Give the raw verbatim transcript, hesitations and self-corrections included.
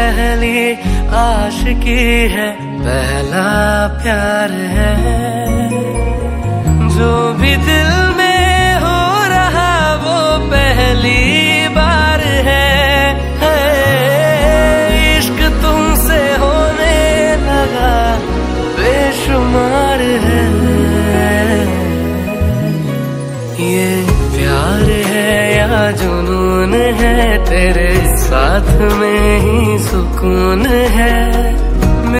पहली आशिकी है, पहला प्यार है। जो भी दिल में हो रहा वो पहली बार है, है। इश्क तुमसे होने लगा बेशुमार है। ये प्यार है या जुनून है, तेरे साथ में ही सुकून है।